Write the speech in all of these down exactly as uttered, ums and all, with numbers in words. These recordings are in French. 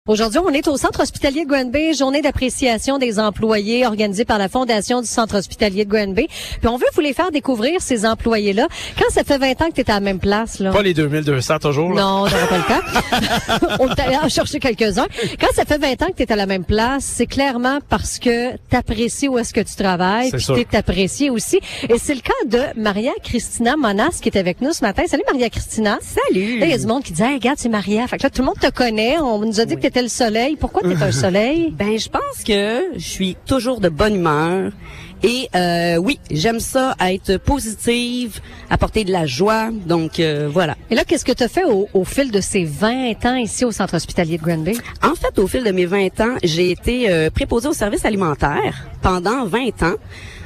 Aujourd'hui, on est au Centre hospitalier de Granby, journée d'appréciation des employés organisée par la Fondation du Centre hospitalier de Granby. Puis on veut vous les faire découvrir, ces employés-là. Quand ça fait vingt ans que tu es à la même place, là. Pas les deux mille deux cents toujours, là. Non, ça va pas le cas. On est allé en chercher quelques-uns. Quand ça fait vingt ans que tu es à la même place, c'est clairement parce que tu apprécies où est-ce que tu travailles, puis tu es apprécié aussi. Et c'est le cas de Maria Christina Monas qui est avec nous ce matin. Salut Maria Christina. Salut. Là, il y a du monde qui dit hey, regarde, c'est Maria. Fait que là, tout le monde te connaît. On nous a dit oui. que t'étais le soleil. Pourquoi t'es un soleil? Ben, je pense que je suis toujours de bonne humeur. Et euh, oui, j'aime ça, être positive, apporter de la joie. Donc, euh, voilà. Et là, qu'est-ce que tu as fait au, au fil de ces vingt ans ici au Centre hospitalier de Granby? En fait, au fil de mes vingt ans, j'ai été euh, préposée au service alimentaire pendant vingt ans.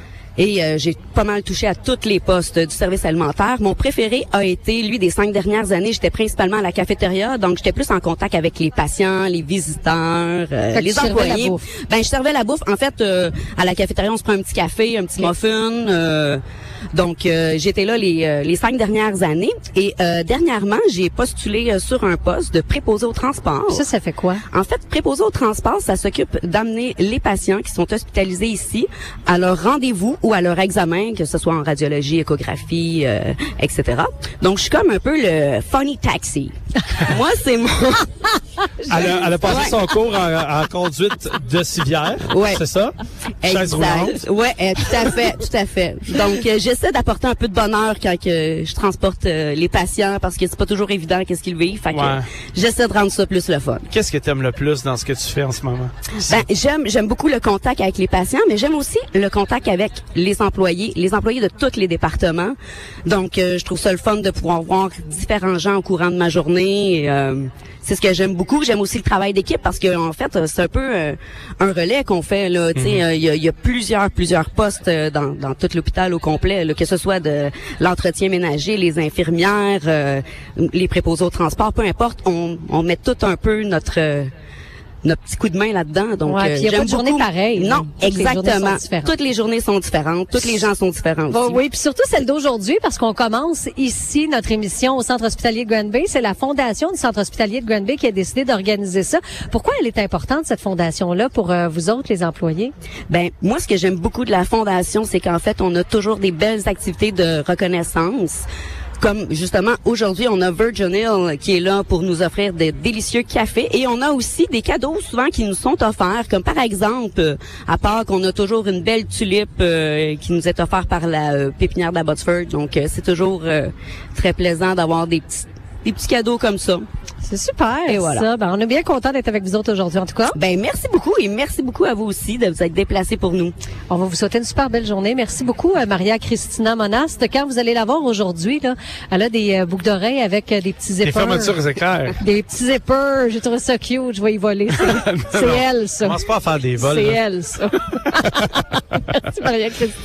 Et euh, j'ai pas mal touché à tous les postes du service alimentaire. Mon préféré a été, lui, des cinq dernières années, j'étais principalement à la cafétéria, donc j'étais plus en contact avec les patients, les visiteurs, euh, les employés. Ben, je servais la bouffe. En fait, euh, à la cafétéria, on se prend un petit café, un petit okay. muffin. Euh, donc, euh, j'étais là les, euh, les cinq dernières années. Et euh, dernièrement, j'ai postulé euh, sur un poste de préposé au transport. Ça, ça fait quoi? En fait, préposé au transport, ça s'occupe d'amener les patients qui sont hospitalisés ici à leur rendez-vous ou à leur examen, que ce soit en radiologie, échographie, euh, et cetera. Donc, je suis comme un peu le funny taxi. Moi, c'est mon... elle, a, elle a passé ouais. son cours en, en conduite de civière, ouais. c'est ça? Exact. Ouais, euh, tout à fait, tout à fait. Donc, euh, j'essaie d'apporter un peu de bonheur quand que je transporte euh, les patients parce que c'est pas toujours évident qu'est-ce qu'ils vivent. Fait que ouais. j'essaie de rendre ça plus le fun. Qu'est-ce que tu aimes le plus dans ce que tu fais en ce moment? Ben, j'aime, j'aime beaucoup le contact avec les patients, mais j'aime aussi le contact avec les employés, les employés de tous les départements. Donc, euh, je trouve ça le fun de pouvoir voir différents gens au courant de ma journée. Et, euh, c'est ce que j'aime beaucoup. J'aime aussi le travail d'équipe parce que en fait, c'est un peu euh, un relais qu'on fait là. Tu sais, il mm-hmm. y, a, y a plusieurs plusieurs postes dans, dans tout l'hôpital au complet, là, que ce soit de l'entretien ménager, les infirmières, euh, les préposés au transport, peu importe. On, on met tout un peu notre euh, notre petit coup de main là-dedans. Donc, ouais, euh, il y a j'aime pas de journée beaucoup. pareille. Non, toutes exactement. Les toutes les journées sont différentes. Toutes les gens sont différents bon, aussi. Oui, puis surtout celle d'aujourd'hui, parce qu'on commence ici notre émission au Centre hospitalier de Granby. C'est la Fondation du Centre hospitalier de Granby qui a décidé d'organiser ça. Pourquoi elle est importante, cette fondation-là, pour euh, vous autres, les employés? Ben, moi, ce que j'aime beaucoup de la Fondation, c'est qu'en fait, on a toujours des belles activités de reconnaissance. Comme justement aujourd'hui, on a Virgin Hill qui est là pour nous offrir des délicieux cafés et on a aussi des cadeaux souvent qui nous sont offerts, comme par exemple, à part qu'on a toujours une belle tulipe euh, qui nous est offerte par la euh, pépinière d'Abbotsford. Donc euh, c'est toujours euh, très plaisant d'avoir des petits des petits cadeaux comme ça. C'est super, et voilà. Ça. Ben, on est bien content d'être avec vous autres aujourd'hui, en tout cas. Ben, merci beaucoup et merci beaucoup à vous aussi de vous être déplacés pour nous. On va vous souhaiter une super belle journée. Merci beaucoup, Maria Christina Monas. Quand vous allez la voir aujourd'hui, là, elle a des euh, boucles d'oreilles avec euh, des petits zippers. Des fermetures éclairs. Des petits zippers. J'ai trouvé ça cute. Je vais y voler. C'est, c'est elle, ça. Commence pas à faire des vols. C'est là. elle, ça. Merci, Maria Christina.